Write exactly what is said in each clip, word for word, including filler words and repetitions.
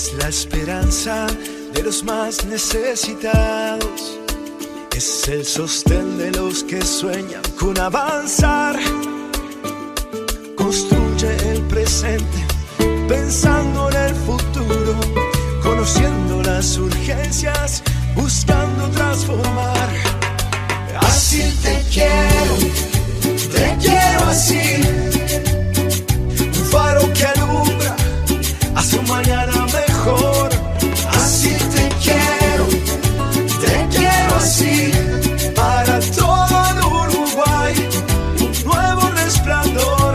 Es la esperanza de los más necesitados. Es el sostén de los que sueñan con avanzar. Construye el presente pensando en el futuro, conociendo las urgencias, buscando transformar. Así te quiero, te quiero así. Un faro que alumbra hacia un mañana mejor. Así te quiero, te quiero así. Para todo Uruguay, un nuevo resplandor.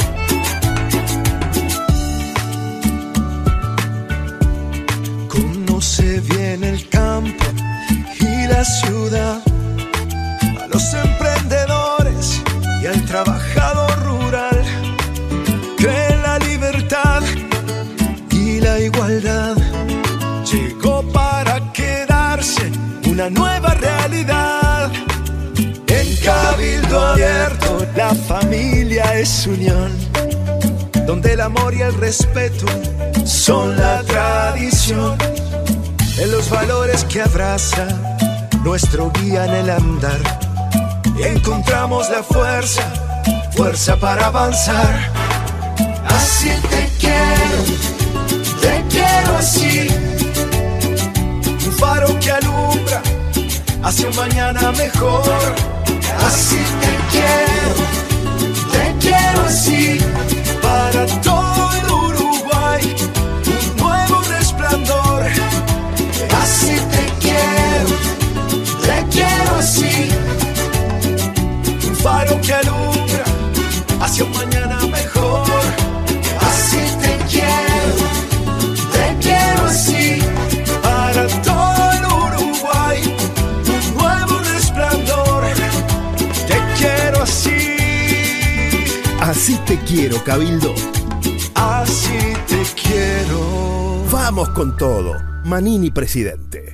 Conoce bien el campo y la ciudad, a los emprendedores y al trabajador rural. Cree en la libertad y la igualdad. Llegó para quedarse una nueva realidad. En Cabildo Abierto la familia es unión, donde el amor y el respeto son la tradición. En los valores que abraza nuestro guía en el andar, encontramos la fuerza, fuerza para avanzar. Así te quiero, te quiero así. Un faro que alumbra hacia un mañana mejor. Así te quiero, te quiero así. Para todo Uruguay, un nuevo resplandor. Así te quiero, te quiero así. Un faro que alumbra hacia un mañana mejor. Así te quiero, te quiero así. Para todo el Uruguay, un nuevo resplandor. Te quiero así. Así te quiero, Cabildo. Así te quiero. Vamos con todo. Manini presidente.